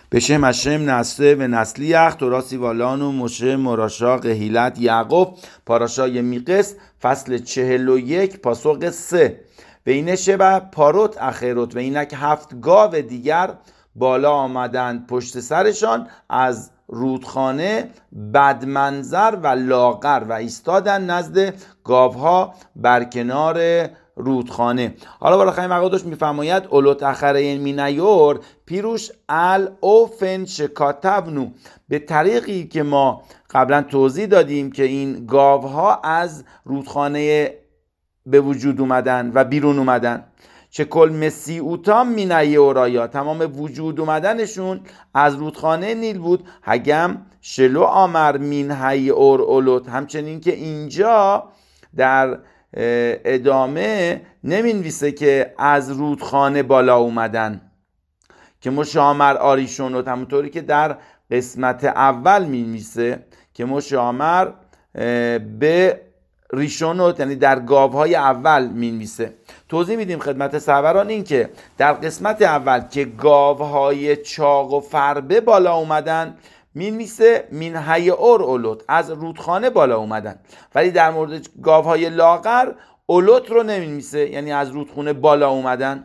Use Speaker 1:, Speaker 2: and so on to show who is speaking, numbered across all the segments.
Speaker 1: בשם השם نسته و نسلیخ توراسی والانو مشه مراشا قهیلت یعقوب پاراشای میقس فصل 41 پاسخ 3 و اینه شبه پاروت اخیروت و اینک 7 گاو دیگر بالا آمدند پشت سرشان از رودخانه بدمنظر و لاغر و ایستادن نزد گاوها بر کنار رودخانه. حالا بالا خیلی مقادش میفرماید اولوت اخرین مینیور پیروش اوفن شکاتبنو، به طریقی که ما قبلا توضیح دادیم که این گاوها از رودخانه به وجود اومدن و بیرون اومدن. چه کل مسیعوتام مینیورایا، تمام وجود اومدنشون از رودخانه نیل بود. هگم شلو آمر مینهی اور اولوت، همچنین که اینجا در ادامه نمینویسه که از رودخانه بالا اومدن که مشامر آریشونوت، همونطوری که در قسمت اول مینویسه که مشامر به ریشونوت، یعنی در گاوهای اول مینویسه. توضیح میدیم خدمت سروران این که در قسمت اول که گاوهای چاق و فربه بالا اومدن مینویسه مینهای اور اولوت، از رودخانه بالا اومدن، ولی در مورد گاوهای لاغر اولوت رو نمینویسه، یعنی از رودخانه بالا اومدن.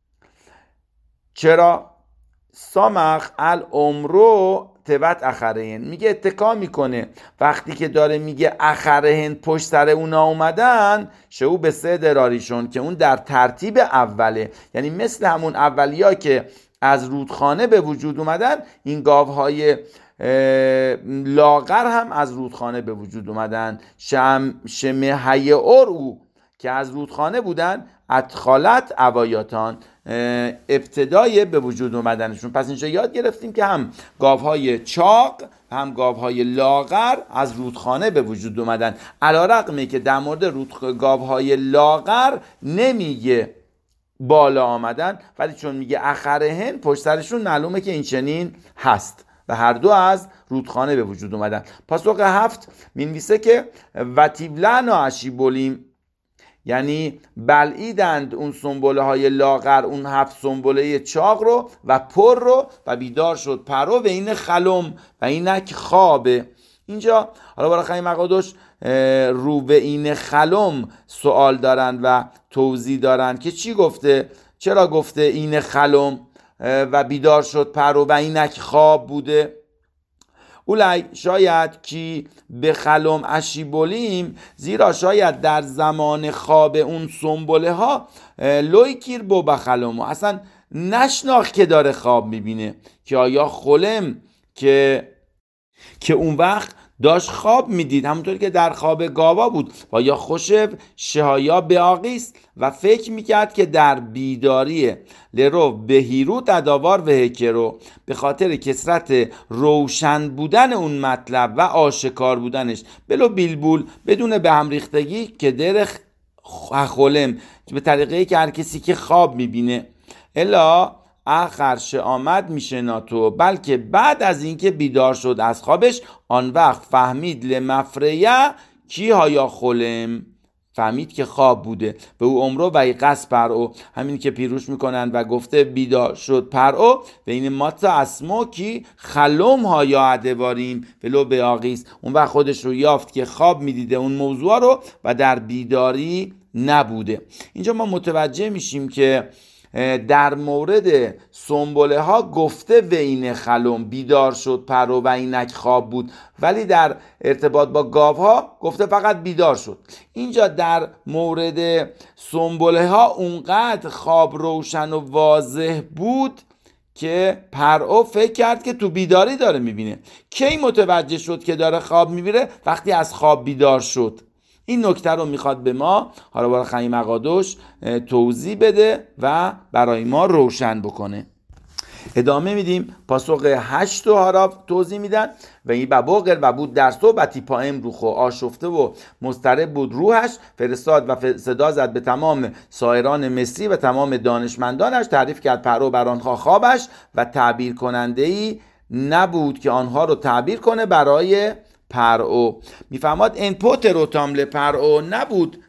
Speaker 1: چرا؟ سامخ العمرو تبت اخرهن، میگه اتکا میکنه وقتی که داره میگه اخرهن پشت سر اونا اومدن شو به سه دراریشون، که اون در ترتیب اوله، یعنی مثل همون اولیا که از رودخانه به وجود اومدن این گاوهای لاغر هم از رودخانه به وجود اومدن. شمه هی اور او، که از رودخانه بودن، ادخالت اوایاتان، ابتدای به وجود اومدنشون. پس اینجا یاد گرفتیم که هم گاوهای چاق هم گاوهای لاغر از رودخانه به وجود اومدن، علی‌رغمی که در مورد گاوهای لاغر نمیگه بالا آمدن، ولی چون میگه اخرهن پشت سرشون معلومه که این چنین هست و هر دو از رودخانه به وجود اومدن. پاسخ 7 مینویسه که وتیبلنا اشیبولیم، یعنی بلعیدند اون سنبله های لاغر اون 7 سنبله چاق رو و پر رو و بیدار شد پرو و این خلم و اینک خوابه. اینجا حالا برای خیلی مقادش رو به این خلم سوال دارند و توضیح دارند که چی گفته، چرا گفته این خلم و بیدار شد پرو و اینک خواب بوده. اولای شاید کی به خلم اشیبولیم، زیرا شاید در زمان خواب اون سنبله ها لویکیر بو بخلمو، اصلا نشناخت که داره خواب میبینه، که آیا خلم که اون وقت داشت خواب میدید همونطور که در خواب گاوا بود و یا خوشب شهایا به آقیست و فکر میکرد که در بیداریه لرو بهیرو تداوار و هکرو، به خاطر کثرت روشن بودن اون مطلب و آشکار بودنش، بلو بیلبول بدون به هم ریختگی که در خلم، به طریقه که هر کسی که خواب میبینه الا آخرش آمد میشه ناتو، بلکه بعد از اینکه بیدار شد از خوابش آن وقت فهمید لمفریه کی هایا خلم، فهمید که خواب بوده. به او عمرو و قص پرو، همین که پیروش میکنند و گفته بیدار شد پرو و این ماتا اسمو کی خلم هایا عدواریم ولو به آقیست، اون وقت خودش رو یافت که خواب میدیده اون موضوع رو و در بیداری نبوده. اینجا ما متوجه میشیم که در مورد سنبله ها گفته و این خلم بیدار شد پرو و اینک خواب بود، ولی در ارتباط با گاو ها گفته فقط بیدار شد. اینجا در مورد سنبله ها اونقدر خواب روشن و واضح بود که پرو فکر کرد که تو بیداری داره میبینه. کی متوجه شد که داره خواب میبینه؟ وقتی از خواب بیدار شد. این نکته رو میخواد به ما حالا برای خیلی مقادش توضیح بده و برای ما روشن بکنه. ادامه میدیم. پاسخ 8 رو توضیح میدن و این بباغر و بود در صحبتی پایم روخو آشفته و مضطرب بود روحش، فرستاد و صدا زد به تمام سایران مصری و تمام دانشمندانش، تعریف کرد پرو بر آنها خوابش و تعبیر کننده‌ای نبود که آنها رو تعبیر کنه برای پرعو. میفهماد این پوتروتام لپرعو، نبود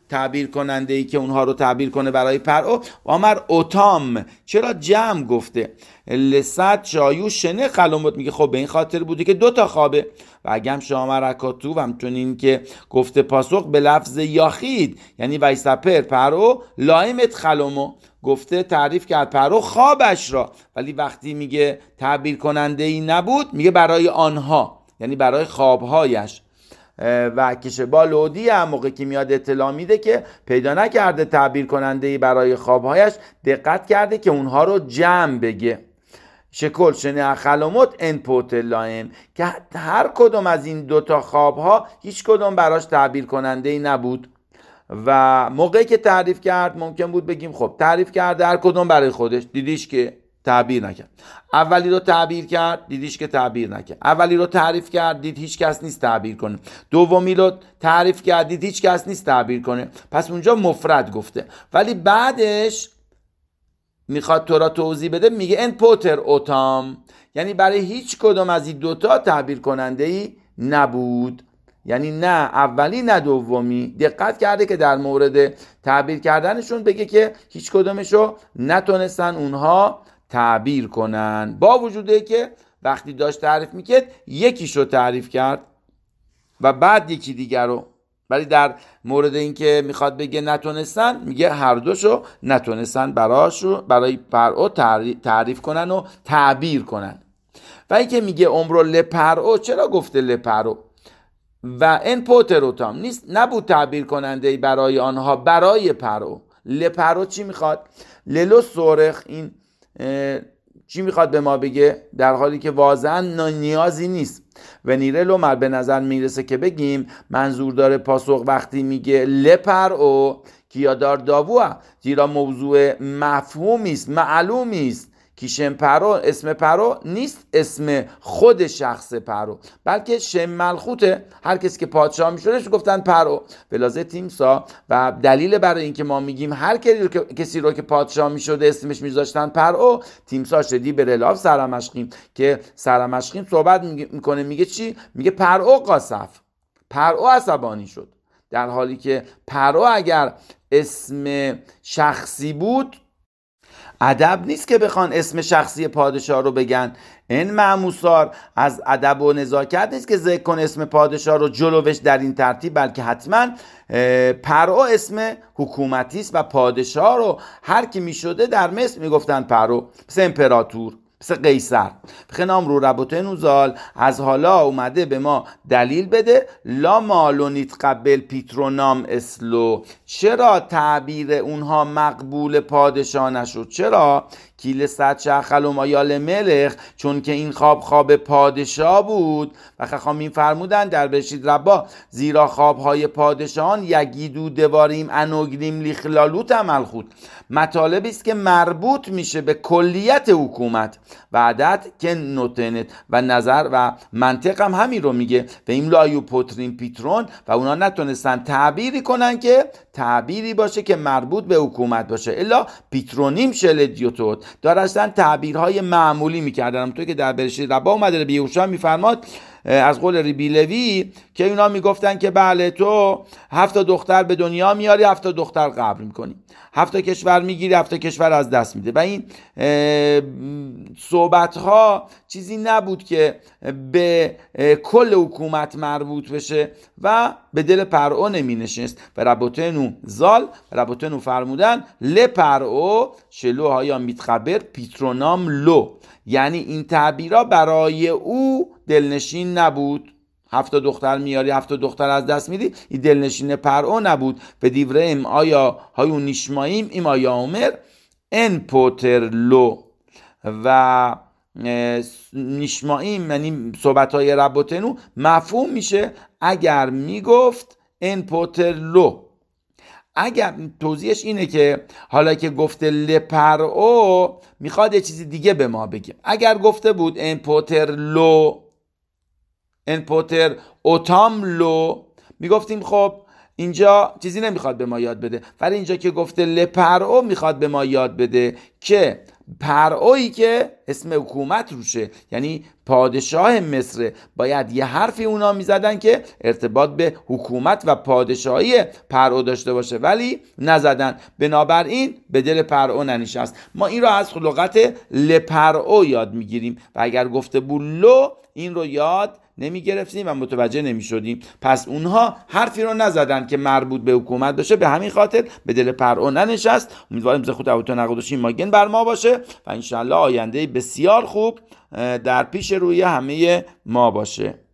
Speaker 1: تعبیر کننده ای که اونها رو تعبیر کنه برای پرعو. آمر اوتام، چرا جمع گفته؟ لسد شایو شنه خلومت، میگه خب به این خاطر بوده که 2 تا خوابه. و اگم شامر اکاتو و همچنین که گفته پاسخ به لفظ یاخید، یعنی ویسپر پرعو لایمت خلومو، گفته تعریف کرد پرعو خوابش را، ولی وقتی میگه تعبیر کننده ای نبود میگه برای آنها، یعنی برای خوابهایش. و کشبا لودی هم موقع که میاد اطلاع میده که پیدا نکرده تعبیر کننده ای برای خوابهایش، دقت کرده که اونها رو جمع بگه. شکل شنه خلومت ان پوتلایم، که هر کدوم از این 2 تا خوابها هیچ کدوم براش تعبیر کننده ای نبود. و موقعی که تعریف کرد ممکن بود بگیم خب تعریف کرده هر کدوم برای خودش، دیدیش که تعبیر نکرد. اولی رو تعبیر کرد، دیدیش که تعبیر نکرد. اولی رو تعریف کرد، دید هیچ کس نیست تعبیر کنه. دومی رو تعریف کرد، دید هیچ کس نیست تعبیر کنه. پس اونجا مفرد گفته، ولی بعدش میخواد تو را توضیح بده، میگه ان پوتر اوتام، یعنی برای هیچ کدوم از این 2 تا تعبیر کننده ای نبود. یعنی نه اولی نه دومی. دقت کرده که در مورد تعبیر کردنشون بگه که هیچ کدومشو نتونستن اونها تعبیر کنن، با وجوده که وقتی داشت تعریف میکرد یکیشو تعریف کرد و بعد یکی دیگر رو. ولی در مورد اینکه میخواد بگه نتونستن، میگه هر دوشو نتونستن برای پرعو تعریف کنن و تعبیر کنن. و اینکه میگه عمرو لپرعو، چرا گفته لپرعو؟ و ان پوتروتام نیست، نبود تعبیر کننده برای آنها، برای پرعو. لپرعو چی میخواد؟ للو سورخ، این چی میخواد به ما بگه؟ در حالی که واضحا نیازی نیست. و نیره لومر به نظر میرسه که بگیم منظور داره پاسخ وقتی میگه لپرعو کیا دار داووه، زیرا موضوع مفهومی است، معلومی است. کیشم پرو، اسم پرو نیست اسم خود شخص پرو، بلکه شم ملخوته. هر کسی که پادشاه میشدش گفتن پرو. بلازه تیمسا و دلیل برای اینکه ما میگیم هر کسی رو که پادشاه میشده اسمش میذاشتن پرو، تیمسا شدی به رلاف سرمشقیم، که سرمشقیم صحبت میکنه، میگه چی؟ میگه پرو قاصف، پرو عصبانی شد. در حالی که پرو اگر اسم شخصی بود، ادب نیست که بخوان اسم شخصی پادشاه رو بگن. این معموسار از ادب و نزاکت نیست که ذکر کن اسم پادشاه رو جلوش در این ترتیب، بلکه حتما پرو اسم حکومتی است و پادشاه رو هر کی میشده در مصر میگفتن پرو، مثل امپراتور، مثل قیصر. بخنام رو ربطه نوزال از حالا اومده به ما دلیل بده. لا مالونیت قبل پیترونام اسلو، چرا تعبیر اونها مقبول پادشاه نشد؟ چرا؟ کیل صد شخلوم آیال ملخ، چون که این خواب پادشاه بود. و خخامین فرمودن در بشید ربا، زیرا خوابهای پادشاهان یگیدو دواریم انوگریم لیخلالوت عمل خود، مطالبی است که مربوط میشه به کلیت حکومت و عدد که نوتنت و نظر و منطق هم همین رو میگه. و این لایو پوترین پیترون، و اونا نتونستن تعبیری کنن که تعبیری باشه که مربوط به حکومت باشه، الا پیترونیم شلدیوتوت، داشتن تعبیرهای معمولی میکردن. همونطور که در برشید ربا اومده ربی یهوشع میفرماد از قول ربی لوی که اینا میگفتن که بله تو 7 دختر به دنیا میاری، 7 دختر قبر میکنی، 7 کشور میگیری، 7 کشور از دست میده. و این صحبت ها چیزی نبود که به کل حکومت مربوط بشه و به دل پرعو نمی نشست. و ربوتنو زال، ربوتنو فرمودن لپرعو شلو ها میتخبر پیترونام لو، یعنی این تعبیرها برای او دلنشین نبود. 7 دختر میاری، 7 دختر از دست میدی، این دلنشین پرعو نبود. به دیوره ام آیا هایون نیشماییم ایم آیا عمر ان پوتر لو، و نیشماییم یعنی صحبت های ربوتنو مفهوم میشه اگر میگفت ان پوتر لو. اگر توضیحش اینه که حالا که گفته لپرعو میخواد یه چیزی دیگه به ما بگه. اگر گفته بود ان پوتر لو، ان پوتر اوتام لو، میگفتیم خب اینجا چیزی نمیخواد به ما یاد بده. ولی اینجا که گفته لپرعو میخواد به ما یاد بده که پرعویی که اسم حکومت روشه، یعنی پادشاه مصر، باید یه حرفی اونا میزدن که ارتباط به حکومت و پادشاهی پرعو داشته باشه، ولی نزدن. بنابراین به دل پرعو ننشست. ما این رو از لغت لپرعو یاد میگیریم و اگر گفته بود لو، این رو یاد نمی گرفتیم و متوجه نمی شدیم. پس اونها حرفی رو نزدن که مربوط به حکومت باشه، به همین خاطر به دل پرعو ننشست. امیدواریم ز خود اوتو نقدوشی ماگن بر ما باشه و انشالله آینده بسیار خوب در پیش روی همه ما باشه.